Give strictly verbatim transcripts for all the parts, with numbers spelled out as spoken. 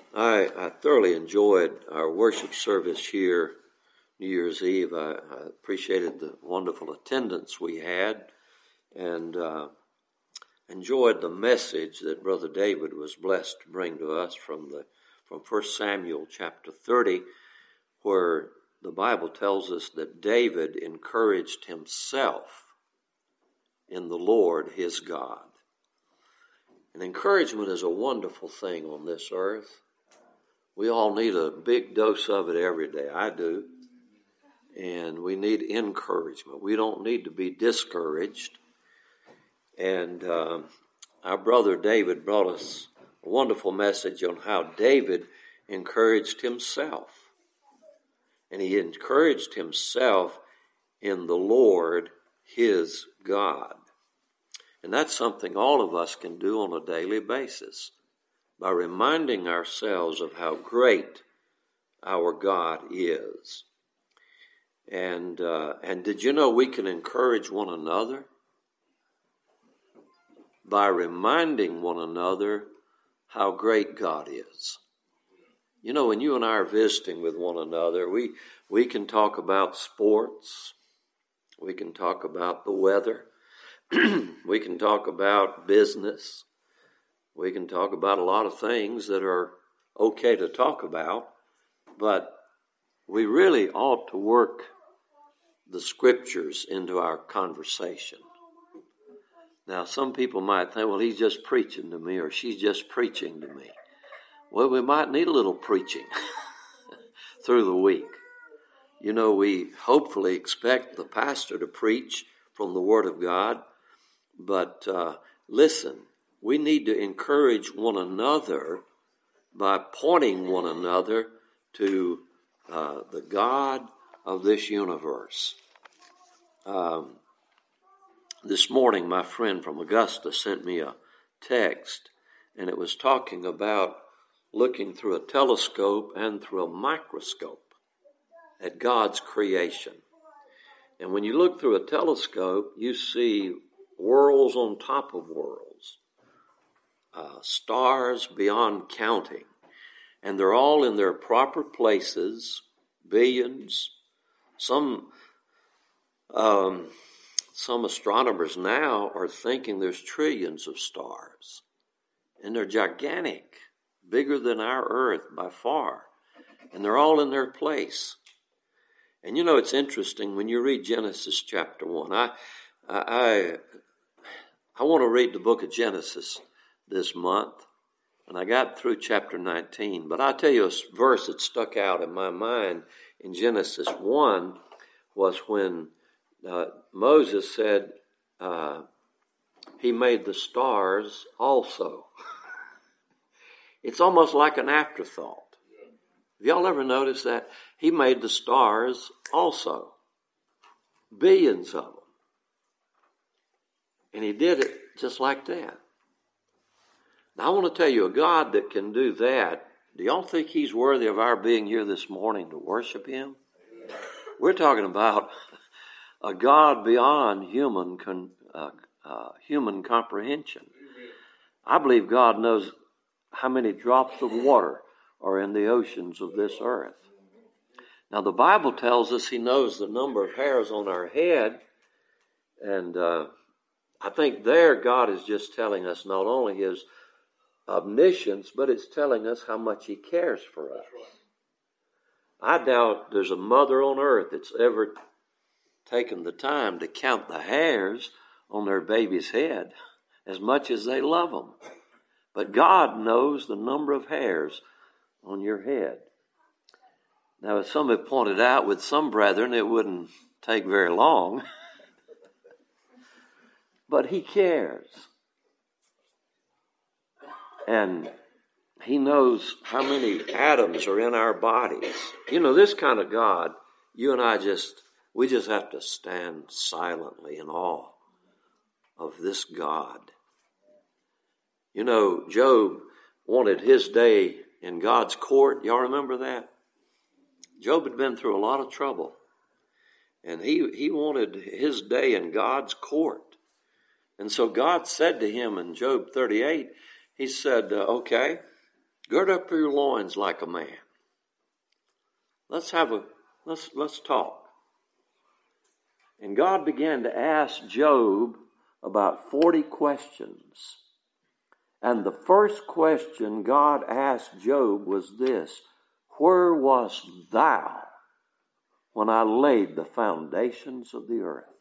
I, I thoroughly enjoyed our worship service here New Year's Eve. I, I appreciated the wonderful attendance we had and uh, enjoyed the message that Brother David was blessed to bring to us from the from First Samuel chapter thirty, where the Bible tells us that David encouraged himself in the Lord his God. And encouragement is a wonderful thing on this earth. We all need a big dose of it every day. I do. And we need encouragement. We don't need to be discouraged. And uh, our brother David brought us a wonderful message on how David encouraged himself. And he encouraged himself in the Lord his God. And that's something all of us can do on a daily basis by reminding ourselves of how great our God is. And uh, and did you know we can encourage one another by reminding one another how great God is? You know, when you and I are visiting with one another, we we can talk about sports, we can talk about the weather, we can talk about business, we can talk about a lot of things that are okay to talk about, but we really ought to work the scriptures into our conversation. Now, some people might think, well, he's just preaching to me, or she's just preaching to me. Well, we might need a little preaching through the week. You know, we hopefully expect the pastor to preach from the Word of God, but uh, listen, we need to encourage one another by pointing one another to uh, the God of this universe. Um, this morning, my friend from Augusta sent me a text, and it was talking about looking through a telescope and through a microscope at God's creation. And when you look through a telescope, you see worlds on top of worlds, uh, stars beyond counting, and they're all in their proper places, billions. Some um, some astronomers now are thinking there's trillions of stars, and they're gigantic, bigger than our Earth by far, and they're all in their place. And you know, it's interesting when you read Genesis chapter one. I I I want to read the book of Genesis this month, and I got through chapter nineteen. But I'll tell you a verse that stuck out in my mind in Genesis one was when uh, Moses said uh, he made the stars also. It's almost like an afterthought. Have y'all ever noticed that? He made the stars also. Billions of them. And he did it just like that. Now, I want to tell you, a God that can do that, do y'all think he's worthy of our being here this morning to worship him? We're talking about a God beyond human con, uh, uh, human comprehension. I believe God knows how many drops of water are in the oceans of this earth. Now, the Bible tells us he knows the number of hairs on our head, and uh, I think there God is just telling us not only his omniscience, but it's telling us how much he cares for us. I doubt there's a mother on earth that's ever taken the time to count the hairs on their baby's head as much as they love them. But God knows the number of hairs on your head. Now, as some have pointed out, with some brethren, it wouldn't take very long. But he cares. And he knows how many atoms are in our bodies. You know, this kind of God, you and I just, we just have to stand silently in awe of this God. You know, Job wanted his day in God's court. Y'all remember that? Job had been through a lot of trouble. And he, he wanted his day in God's court. And so God said to him in Job thirty-eight, he said, uh, okay, Gird up your loins like a man. Let's have a, let's, let's talk. And God began to ask Job about forty questions. And the first question God asked Job was this: where wast thou when I laid the foundations of the earth?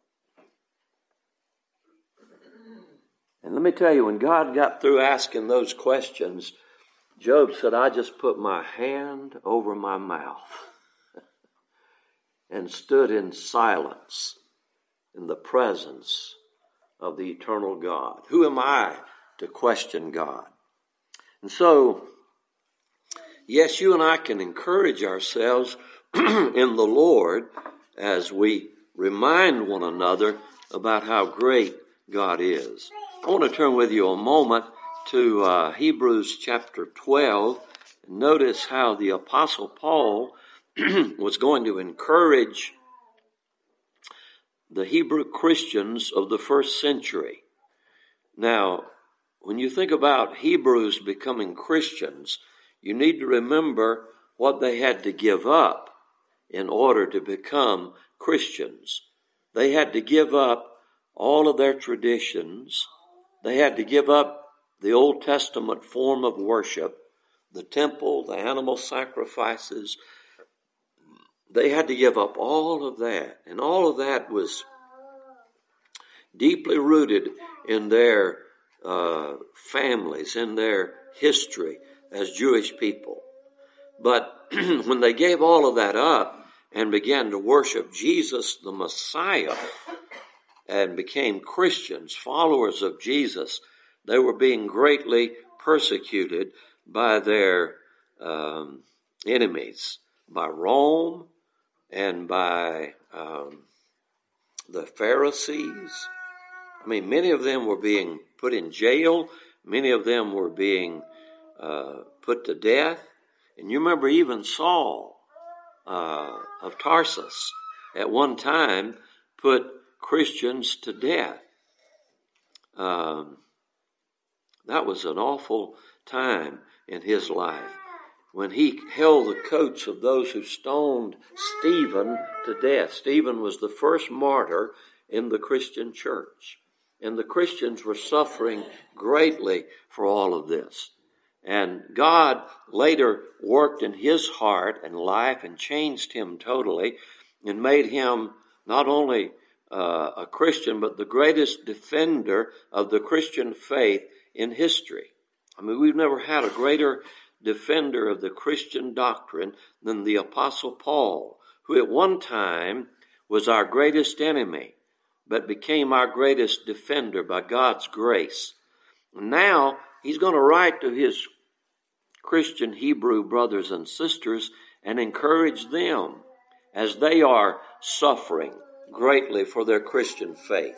And let me tell you, when God got through asking those questions, Job said, I just put my hand over my mouth and stood in silence in the presence of the eternal God. Who am I to question God? And so, yes, you and I can encourage ourselves in the Lord as we remind one another about how great God is. I want to turn with you a moment to uh, Hebrews chapter twelve. Notice how the Apostle Paul was going to encourage the Hebrew Christians of the first century. Now, when you think about Hebrews becoming Christians, you need to remember what they had to give up in order to become Christians. They had to give up all of their traditions. They had to give up the Old Testament form of worship, the temple, the animal sacrifices. They had to give up all of that. And all of that was deeply rooted in their uh, families, in their history as Jewish people. But when they gave all of that up and began to worship Jesus, the Messiah, and became Christians, followers of Jesus, they were being greatly persecuted by their um, enemies, by Rome and by um, the Pharisees. I mean, many of them were being put in jail. Many of them were being uh, put to death. And you remember even Saul uh, of Tarsus at one time put Christians to death. Um, that was an awful time in his life when he held the coats of those who stoned Stephen to death. Stephen was the first martyr in the Christian church. And the Christians were suffering greatly for all of this. And God later worked in his heart and life and changed him totally and made him not only Uh, a Christian, but the greatest defender of the Christian faith in history. I mean, we've never had a greater defender of the Christian doctrine than the Apostle Paul, who at one time was our greatest enemy, but became our greatest defender by God's grace. And now he's going to write to his Christian Hebrew brothers and sisters and encourage them as they are suffering greatly for their Christian faith.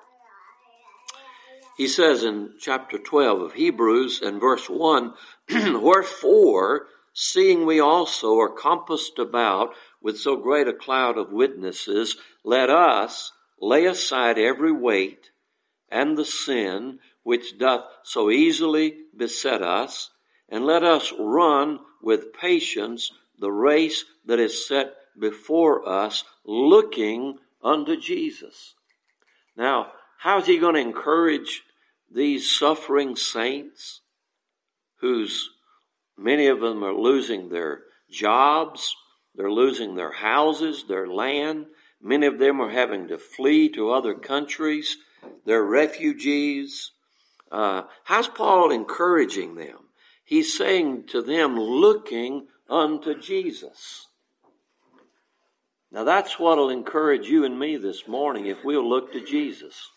He says in chapter twelve of Hebrews and verse one, wherefore, seeing we also are compassed about with so great a cloud of witnesses, let us lay aside every weight and the sin which doth so easily beset us, and let us run with patience the race that is set before us, looking unto Jesus. Now, how is he going to encourage these suffering saints whose many of them are losing their jobs, they're losing their houses, their land, many of them are having to flee to other countries, they're refugees. Uh, how's Paul encouraging them? He's saying to them, looking unto Jesus. Now that's what will encourage you and me this morning if we'll look to Jesus.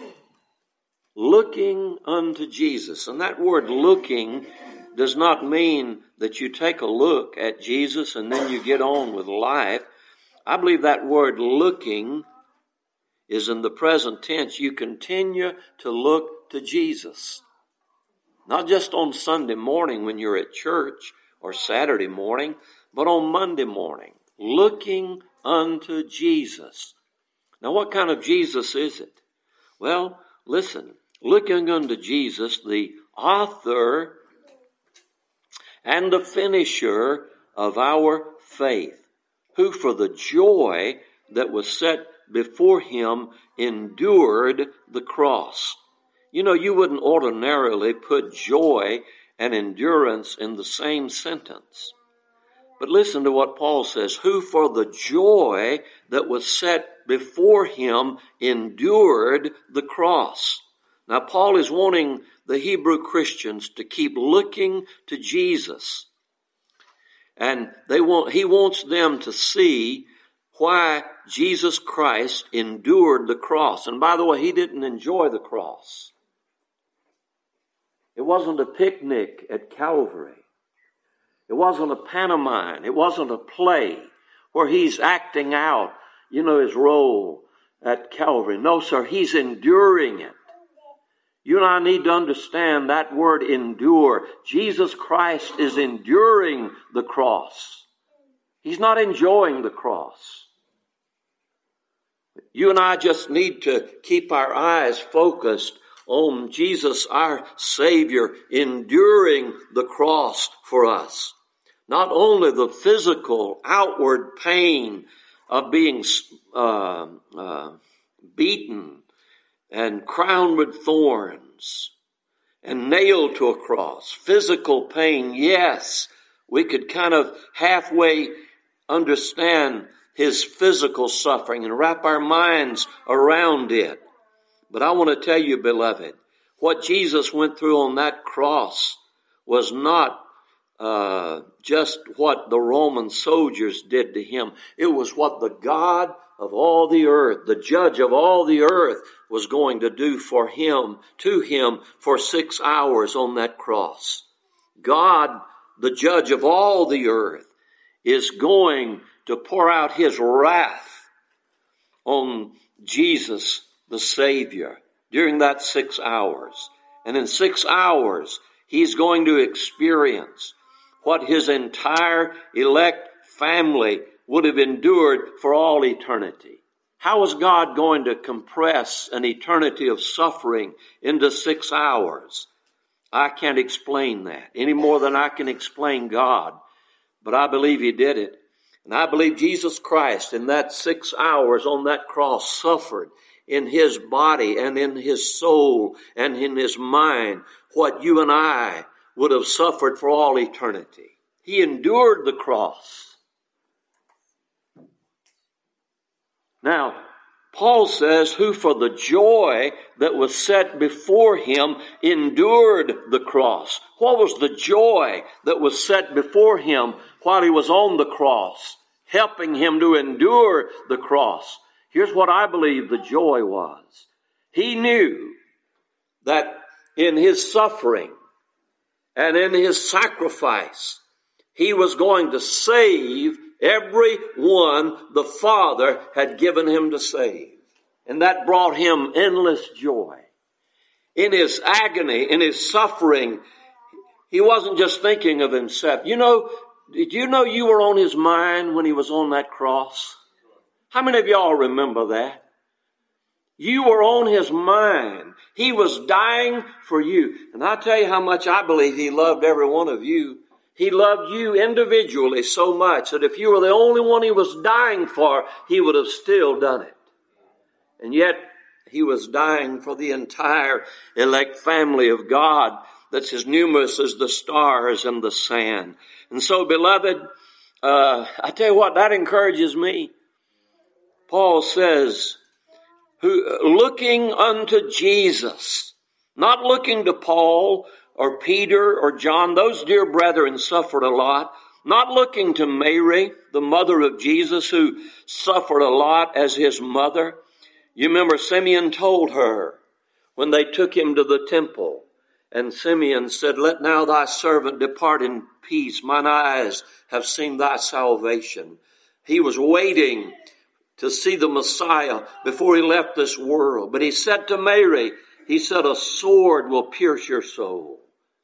Looking unto Jesus. And that word looking does not mean that you take a look at Jesus and then you get on with life. I believe that word looking is in the present tense. You continue to look to Jesus. Not just on Sunday morning when you're at church or Saturday morning, but on Monday morning. Looking unto Jesus. Now, what kind of Jesus is it? Well, listen, looking unto Jesus, the author and the finisher of our faith, who for the joy that was set before him endured the cross. You know, you wouldn't ordinarily put joy and endurance in the same sentence. But listen to what Paul says, who for the joy that was set before him endured the cross. Now, Paul is wanting the Hebrew Christians to keep looking to Jesus. And they want, he wants them to see why Jesus Christ endured the cross. And by the way, he didn't enjoy the cross. It wasn't a picnic at Calvary. It wasn't a pantomime. It wasn't a play where he's acting out, you know, his role at Calvary. No, sir, he's enduring it. You and I need to understand that word endure. Jesus Christ is enduring the cross. He's not enjoying the cross. You and I just need to keep our eyes focused on Jesus, our Savior, enduring the cross for us. Not only the physical, outward pain of being uh, uh, beaten and crowned with thorns and nailed to a cross. Physical pain, yes, we could kind of halfway understand his physical suffering and wrap our minds around it. But I want to tell you, beloved, what Jesus went through on that cross was not uh, just what the Roman soldiers did to him. It was what the God of all the earth, the judge of all the earth, was going to do for him, to him, for six hours on that cross. God, the judge of all the earth, is going to pour out his wrath on Jesus, the Savior, during that six hours. And in six hours, he's going to experience what his entire elect family would have endured for all eternity. How is God going to compress an eternity of suffering into six hours? I can't explain that any more than I can explain God. But I believe he did it. And I believe Jesus Christ in that six hours on that cross suffered in his body and in his soul and in his mind what you and I would have suffered for all eternity. He endured the cross. Now, Paul says, who for the joy that was set before him endured the cross. What was the joy that was set before him while he was on the cross, helping him to endure the cross? Here's what I believe the joy was. He knew that in his suffering and in his sacrifice, he was going to save every one the Father had given him to save. And that brought him endless joy. In his agony, in his suffering, he wasn't just thinking of himself. You know, did you know you were on his mind when he was on that cross? How many of y'all remember that? You were on his mind. He was dying for you. And I tell you how much I believe he loved every one of you. He loved you individually so much that if you were the only one he was dying for, he would have still done it. And yet, he was dying for the entire elect family of God that's as numerous as the stars and the sand. And so, beloved, uh, I tell you what, that encourages me. Paul says, who, looking unto Jesus, not looking to Paul or Peter or John, those dear brethren suffered a lot, not looking to Mary, the mother of Jesus, who suffered a lot as his mother. You remember Simeon told her when they took him to the temple, and Simeon said, let now thy servant depart in peace. Mine eyes have seen thy salvation. He was waiting to see the Messiah before he left this world. But he said to Mary, he said, a sword will pierce your soul.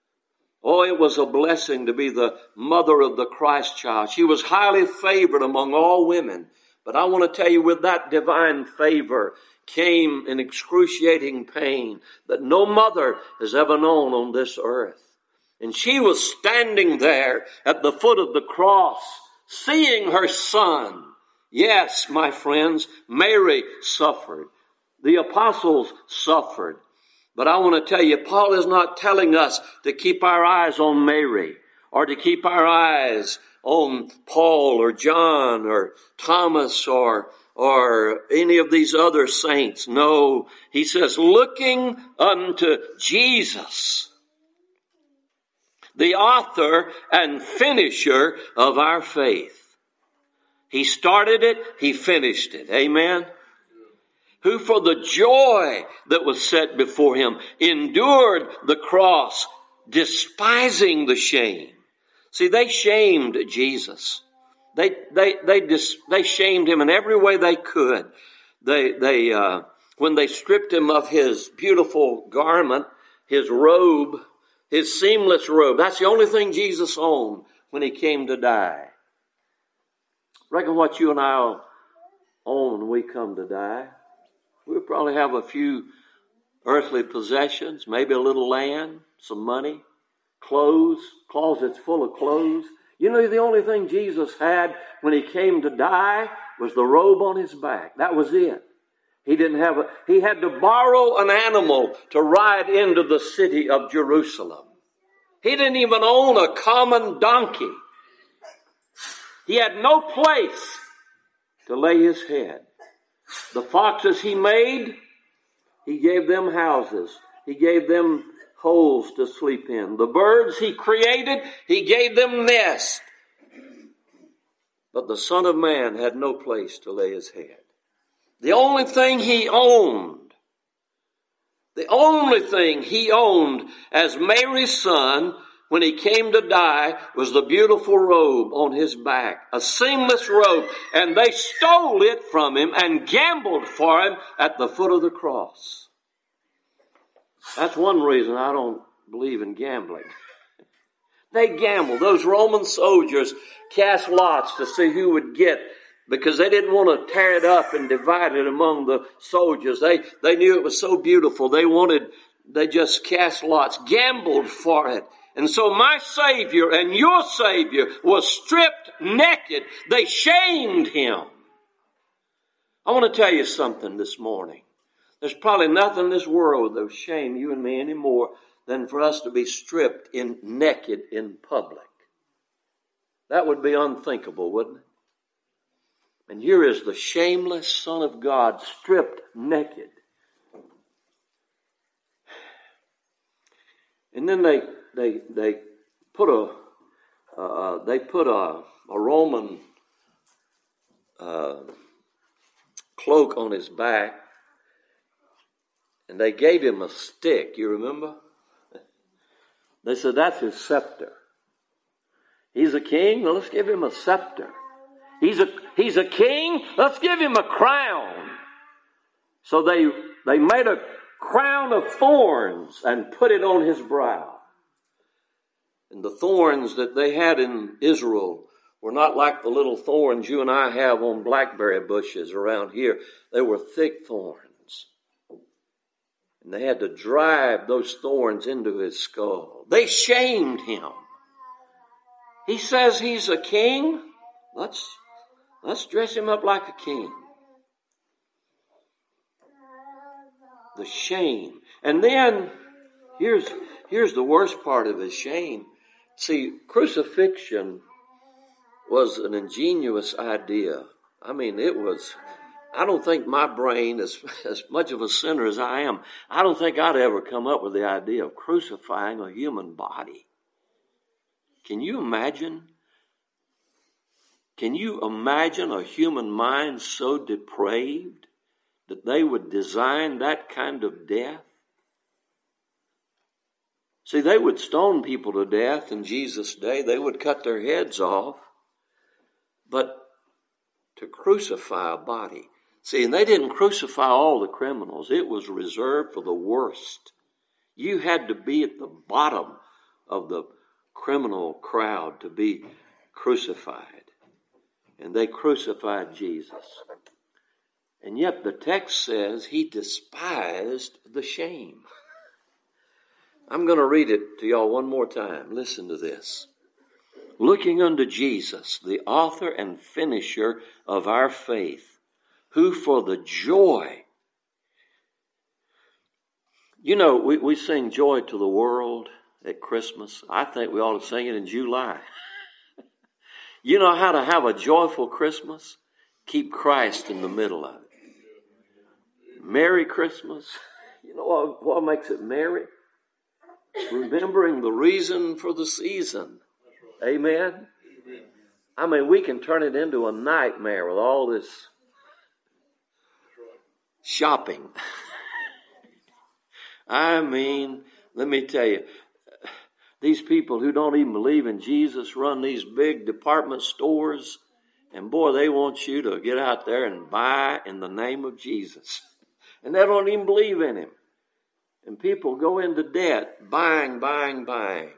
Oh, it was a blessing to be the mother of the Christ child. She was highly favored among all women. But I want to tell you, with that divine favor came an excruciating pain that no mother has ever known on this earth. And she was standing there at the foot of the cross, seeing her son. Yes, my friends, Mary suffered. The apostles suffered. But I want to tell you, Paul is not telling us to keep our eyes on Mary or to keep our eyes on Paul or John or Thomas or or any of these other saints. No, he says, looking unto Jesus, the author and finisher of our faith. He started it, he finished it. Amen? Who for the joy that was set before him endured the cross, despising the shame. See, they shamed Jesus. They they they dis, they shamed him in every way they could. They they uh, when they stripped him of his beautiful garment, his robe, his seamless robe. That's the only thing Jesus owned when he came to die. Reckon what you and I'll own when we come to die. We'll probably have a few earthly possessions, maybe a little land, some money, clothes, closets full of clothes. You know, the only thing Jesus had when he came to die was the robe on his back. That was it. He didn't have a, he had to borrow an animal to ride into the city of Jerusalem. He didn't even own a common donkey. He had no place to lay his head. The foxes he made, he gave them houses. He gave them holes to sleep in. The birds he created, he gave them nests. But the Son of Man had no place to lay his head. The only thing he owned, the only thing he owned as Mary's son when he came to die was the beautiful robe on his back, a seamless robe, and they stole it from him and gambled for him at the foot of the cross. That's one reason I don't believe in gambling. They gambled. Those Roman soldiers cast lots to see who would get, because they didn't want to tear it up and divide it among the soldiers. They they knew it was so beautiful. They wanted, they just cast lots, gambled for it. And so my Savior and your Savior was stripped naked. They shamed him. I want to tell you something this morning. There's probably nothing in this world that would shame you and me any more than for us to be stripped in naked in public. That would be unthinkable, wouldn't it? And here is the shameless Son of God stripped naked. And then they they they put a uh, they put a a Roman uh, cloak on his back. And they gave him a stick, you remember? They said, that's his scepter. He's a king, well, let's give him a scepter. He's a, he's a king, let's give him a crown. So they, they made a crown of thorns and put it on his brow. And the thorns that they had in Israel were not like the little thorns you and I have on blackberry bushes around here. They were thick thorns. And they had to drive those thorns into his skull. They shamed him. He says he's a king. Let's, let's dress him up like a king. The shame. And then, here's, here's the worst part of his shame. See, crucifixion was an ingenious idea. I mean, it was... I don't think my brain, as, as much of a sinner as I am, I don't think I'd ever come up with the idea of crucifying a human body. Can you imagine? Can you imagine a human mind so depraved that they would design that kind of death? See, they would stone people to death in Jesus' day. They would cut their heads off. But to crucify a body... See, and they didn't crucify all the criminals. It was reserved for the worst. You had to be at the bottom of the criminal crowd to be crucified. And they crucified Jesus. And yet the text says he despised the shame. I'm going to read it to y'all one more time. Listen to this. Looking unto Jesus, the author and finisher of our faith, who for the joy, you know, we, we sing Joy to the World at Christmas. I think we ought to sing it in July. You know how to have a joyful Christmas? Keep Christ in the middle of it. Merry Christmas. You know what, what makes it merry? Remembering the reason for the season. Amen? I mean, we can turn it into a nightmare with all this shopping. I mean, let me tell you, these people who don't even believe in Jesus run these big department stores, and boy, they want you to get out there and buy in the name of Jesus. And they don't even believe in him. And people go into debt, buying, buying, buying.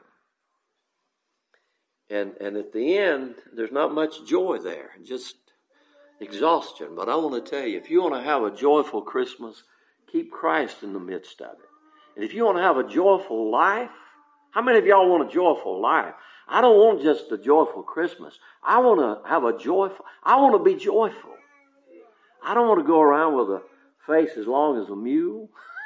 And and at the end, there's not much joy there, just exhaustion. But I want to tell you, if you want to have a joyful Christmas, keep Christ in the midst of it. And if you want to have a joyful life, how many of y'all want a joyful life? I don't want just a joyful Christmas. I want to have a joyful, I want to be joyful. I don't want to go around with a face as long as a mule.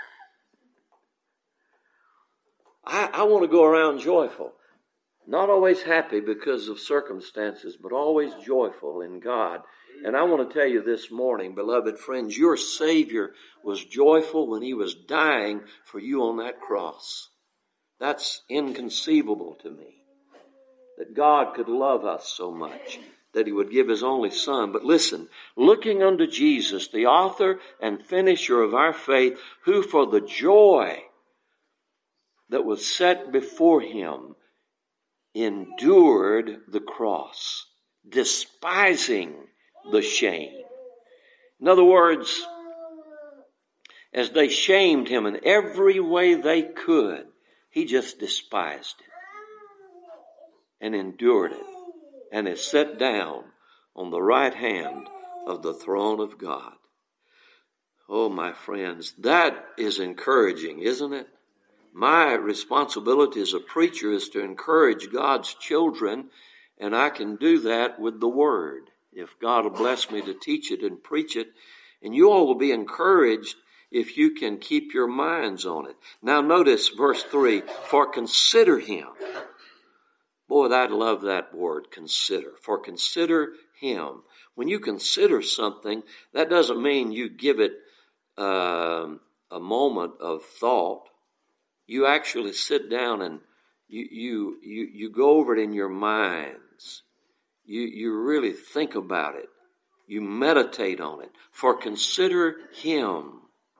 I, I want to go around joyful. Not always happy because of circumstances, but always joyful in God. And I want to tell you this morning, beloved friends, your Savior was joyful when he was dying for you on that cross. That's inconceivable to me, that God could love us so much, that he would give his only Son. But listen, looking unto Jesus, the author and finisher of our faith, who for the joy that was set before him endured the cross, despising the shame. In other words, as they shamed him in every way they could, he just despised it and endured it and is set down on the right hand of the throne of God. Oh, my friends, that is encouraging, isn't it? My responsibility as a preacher is to encourage God's children, and I can do that with the Word. If God will bless me to teach it and preach it, and you all will be encouraged if you can keep your minds on it. Now notice verse three, for consider him. Boy, I love that word, consider. For consider him. When you consider something, that doesn't mean you give it uh, a moment of thought. You actually sit down and you you you, you go over it in your minds. You you really think about it. You meditate on it. For consider him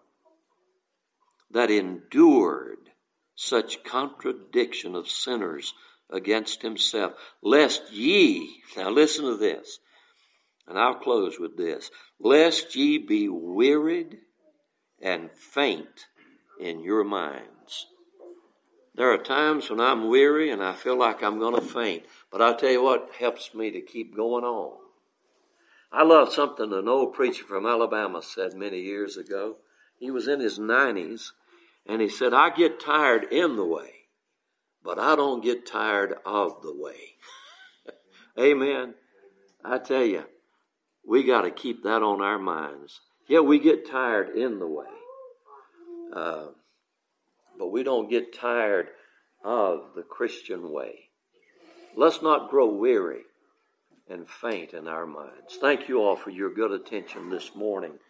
that endured such contradiction of sinners against himself, lest ye, now listen to this, and I'll close with this, lest ye be wearied and faint in your minds. There are times when I'm weary and I feel like I'm going to faint, but I'll tell you what helps me to keep going on. I love something an old preacher from Alabama said many years ago. He was in his nineties, and he said, I get tired in the way, but I don't get tired of the way. Amen. I tell you, we got to keep that on our minds. Yeah, we get tired in the way. Uh, but we don't get tired of the Christian way. Let's not grow weary and faint in our minds. Thank you all for your good attention this morning.